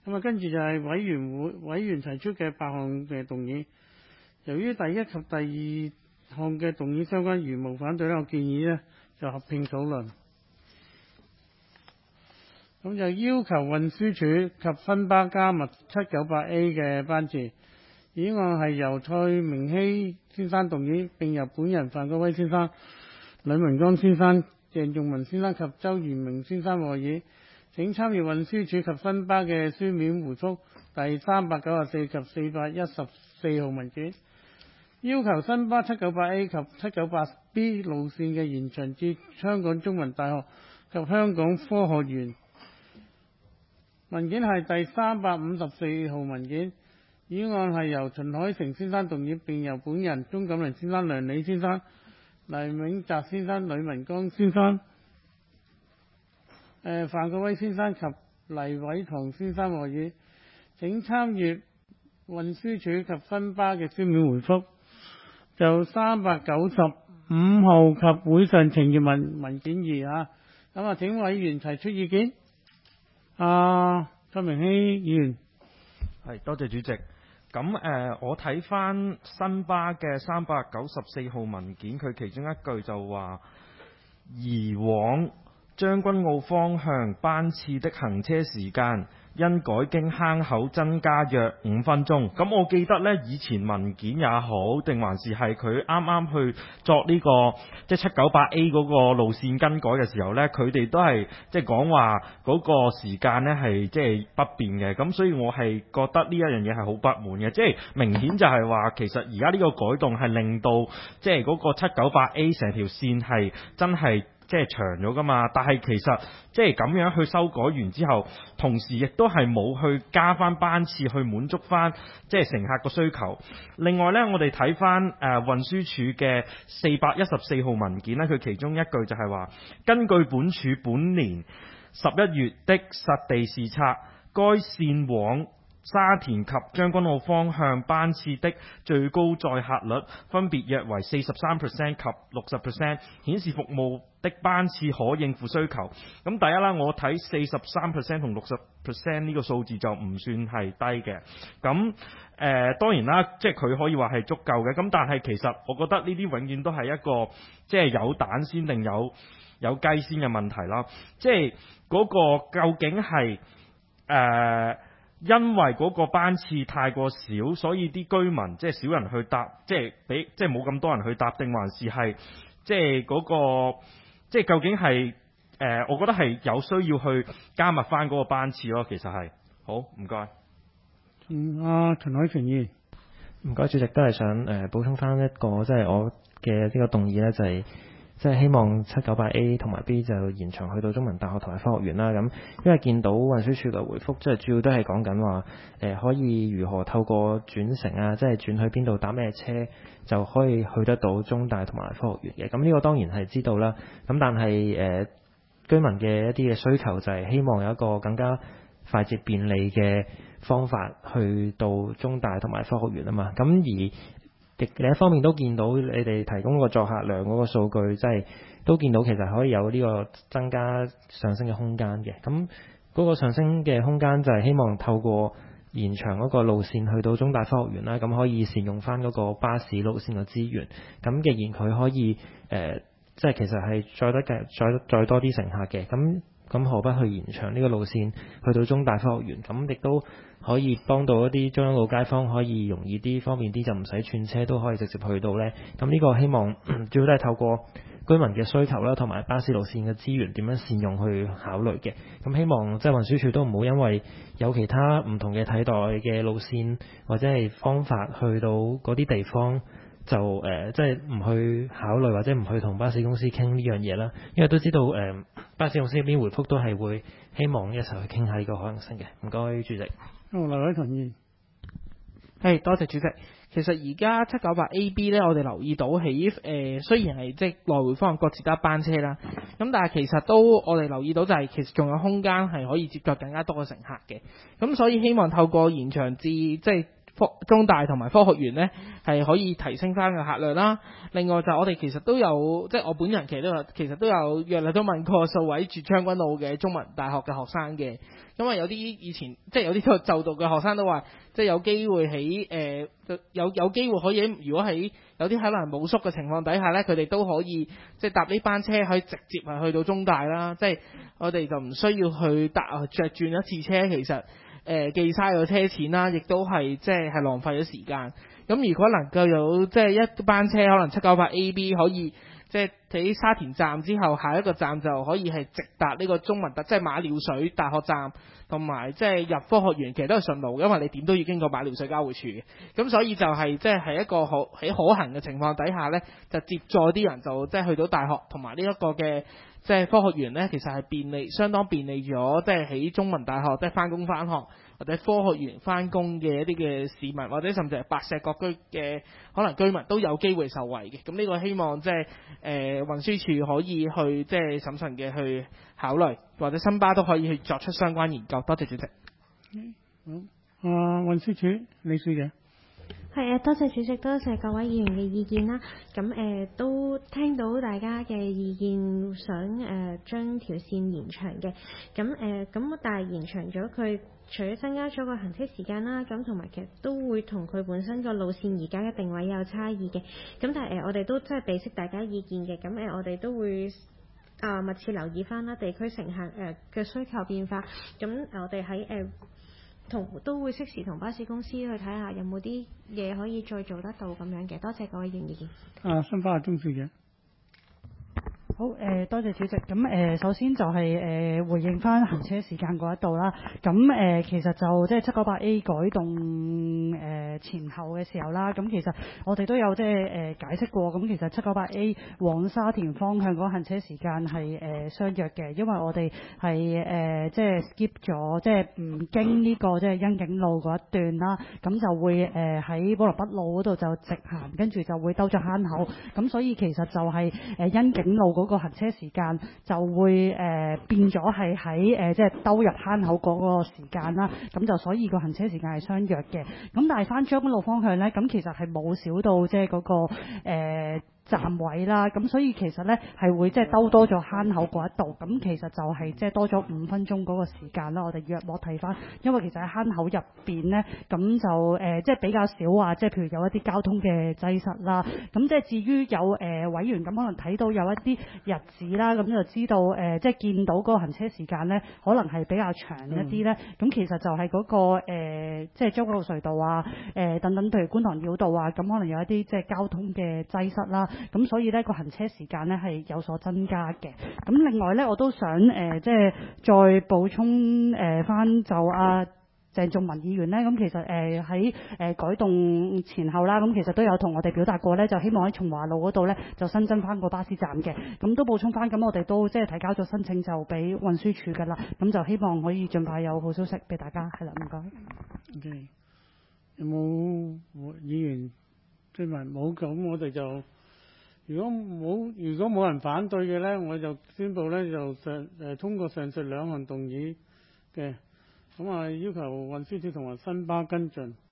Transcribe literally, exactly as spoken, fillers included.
咁啊，跟住就係委員會委員提出嘅八項嘅動議。由於第一及第二項嘅動議相關，如無反對呢，我建議呢就合併討論。咁就要求運輸署及分巴加密七九八 A 嘅班次。議案係由蔡明熙先生動議，並由本人范國威先生、呂文剛先生、鄭仲文先生及周延明先生和議。請參閱運輸署及分巴嘅書面回覆第三百九十四及四百一十四號文件，要求新巴七九八 A 及七九八 B 路線嘅延長至香港中文大學及香港科學園。文件係第三百五十四號文件。議案係由陳海成先生動議，並由本人、鍾錦麟先生、梁理先生、黎永澤先生、呂文剛先生、呃、范國威先生及黎偉棠先生和議。請參閱運輸署及分巴嘅書面回覆，就三百九十五號及會上呈閱文文件二啊。咁啊，請委員提出意見。啊，蔡明熙議員。 係，多謝主席。咁誒、呃，我睇翻新巴嘅三百九十四號文件，佢其中一句就話，移往將軍澳方向班次的行車時間因改經坑口增加約五分鐘。咁我記得呢，以前文件也好，定還是係佢啱啱去作呢、這個即係七九八 A 嗰個路線更改嘅時候呢，佢哋都係即係講話嗰個時間呢係即係不變嘅。咁所以我係覺得呢一樣嘢係好不滿嘅，即係明顯就係話其實而家呢個改動係令到即係嗰個七九八 A 成條線係真係即係長咗噶嘛，但係其實即係咁樣去修改完之後，同時亦都係冇去加翻班次去滿足翻即係乘客個需求。另外呢，我哋睇翻誒運輸署嘅四百一十四號文件呢，佢其中一句就係話，根據本署本年十一月的實地視察，該線往沙田及將軍澳方向班次的最高載客率分別約為四十三 percent 及六十 percent， 顯示服務的班次可應付需求。咁第一啦，我睇四十三 percent 同六十 percent 呢個數字就唔算係低嘅。咁誒、呃、當然啦，即係佢可以話係足夠嘅。咁但係其實我覺得呢啲永遠都係一個即係有蛋先定有有雞先嘅問題啦。即係嗰個究竟係誒？呃因為嗰個班次太過少，所以啲居民即係少人去搭，即係俾即係冇咁多人去搭，定還是係即係嗰個即係究竟係誒、呃？我覺得係有需要去加密翻嗰個班次咯。其實係好，唔該。 嗯，阿陳海泉議員， 唔該，主席都係想誒、呃、補充翻一個即係我嘅呢個動議咧，就係、是。即係希望七九八 A 同埋 B 就延長去到中文大學同埋科學園啦。咁因為見到運輸署嘅回覆，即係主要都係講緊話誒可以如何透過轉乘啊，即係轉去邊度搭咩車就可以去得到中大同埋科學園嘅。咁呢個當然係知道啦。咁但係誒、呃、居民嘅一啲嘅需求就係希望有一個更加快捷便利嘅方法去到中大同埋科學園啊嘛。咁而另一方面都見到你哋提供個載客量嗰個數據，即係都見到其實可以有呢個增加上升嘅空間嘅。咁嗰個上升嘅空間就係希望透過延長嗰個路線去到中大科學園啦，咁可以善用翻嗰個巴士路線嘅資源。咁既然佢可以誒、呃，即係其實係載得嘅載載多啲乘客嘅，咁咁何不去延長呢個路線去到中大科學園？咁亦都可以幫到一啲將軍澳街坊可以容易啲、方便啲，就唔使轉車都可以直接去到呢。咁呢個希望主要都係透過居民嘅需求啦，同埋巴士路線嘅資源點樣善用去考慮嘅。咁希望即係運輸署都唔好因為有其他唔同嘅替代嘅路線或者係方法去到嗰啲地方，就誒即係唔去考慮或者唔去同巴士公司傾呢樣嘢啦。因為都知道誒、呃、巴士公司呢邊回覆都係會希望一齊去傾下呢個可能性嘅。唔該，主席。 好，黎偉棠議員。 係，多謝主席。其實而家七九八 A B 咧，我哋留意到喺誒、呃，雖然係即係來回方向各自得一班車啦，咁但係其實都我哋留意到就係其實仲有空間係可以接載更加多嘅乘客嘅。咁所以希望透過延長至即係科中大同埋科學園呢係可以提升翻個客量啦。另外就我哋其實都有，即係我本人其實都有，其實都有約略都問過數位住將軍澳嘅中文大學嘅學生嘅，因為有啲以前即係有啲就讀嘅學生都話，即係有機會喺誒、呃、有有機會可以，如果喺有啲可能冇宿嘅情況底下呢，佢哋都可以即係搭呢班車可以直接係去到中大啦。即係我哋就唔需要去搭着轉一次車，其實。誒既嘥咗車錢啦，亦都係即係係浪費咗時間。咁如果能夠有即係一班車，可能七九八 A B 可以即係喺沙田站之後，下一個站就可以係直達呢個中文大，即係馬料水大學站，同埋即係入科學園，其實都係順路，因為你點都要經過馬料水交匯處嘅。咁所以就係即係係一個可喺可行嘅情況底下呢，就接載啲人就即係去到大學，同埋呢一個嘅。即係科學園呢，其實係便利，相當便利咗，即係喺中文大學即係翻工翻學或者科學園翻工嘅一啲嘅市民，或者甚至係白石角區嘅可能居民都有機會受惠嘅。咁呢個希望即係誒運輸署可以去即係審慎嘅去考慮，或者新巴都可以去作出相關研究。多謝主席。 好，啊運輸署李小姐。 係誒，多謝主席，多謝各位議員嘅意見啦。咁誒、呃、都聽到大家嘅意見，想誒、呃、將條線延長嘅。咁誒咁，但係延長咗佢，除咗增加咗個行車時間啦，咁同埋其實都會同佢本身個路線而家嘅定位有差異嘅。咁但係誒、呃，我哋都真係俾悉大家意見嘅。咁誒、呃，我哋都會啊、呃、密切留意翻啦，地區乘客誒嘅需求變化。咁我哋喺誒。呃同都會適時同巴士公司去睇下有冇啲嘢可以再做得到咁樣嘅。多謝各位議員意見。 啊，新巴鍾小姐。 好誒、呃，多謝主席。咁誒、呃，首先就係、是、誒、呃、回應翻行車時間嗰一度啦。咁誒、呃，其實就即係七九八 A 改動誒、呃、前後嘅時候啦。咁其實我哋都有即係誒解釋過。咁其實七九八 A 往沙田方向嗰行車時間係誒、呃、相約嘅，因為我哋係誒即係 skip 咗，即係唔經呢、這個即係欣景路嗰一段啦。咁就會誒喺寶林北路嗰度就直行，跟住就會兜咗坑口。咁所以其實就係誒欣景路嗰個行車時間就會誒、呃、變咗係喺誒即係兜入坑口嗰個時間啦，咁就所以個行車時間係相約嘅。咁但係翻將軍路方向咧，咁其實係冇少到即係嗰個誒、呃站位啦，咁所以其實咧係會即係兜多咗坑口嗰一度，咁其實就係即係多咗五分鐘嗰個時間啦。我哋約莫睇翻，因為其實喺坑口入邊咧，咁就誒即係比較少話，即係譬如有一啲交通嘅擠塞啦。咁即係至於有誒、呃、委員咁可能睇到有一啲日子啦，咁就知道誒、呃、即係見到嗰個行車時間咧，可能係比較長一啲咧。咁、嗯、其實就係嗰、那個、呃、即係將軍澳隧道啊，誒、呃、等等，譬如觀塘繞道啊，咁可能有一啲即係交通嘅擠塞啦。咁所以呢個行車時間呢係有所增加嘅。咁另外呢，我都想誒、呃、即係再補充誒翻、呃、就阿、啊、鄭仲文議員呢。咁其實誒喺誒改動前後啦，咁其實都有同我哋表達過呢，就希望喺松華路嗰度呢，就新增翻個巴士站嘅。咁都補充翻，咁我哋都即係提交咗申請就俾運輸署㗎啦。咁就希望可以盡快有好消息俾大家。係啦，唔該。 OK，有冇議員追問？冇，咁我哋就。如果冇如果冇人反對嘅呢，我就宣布呢，就上誒通過上述兩項動議嘅，咁啊要求運輸署同埋新巴跟進。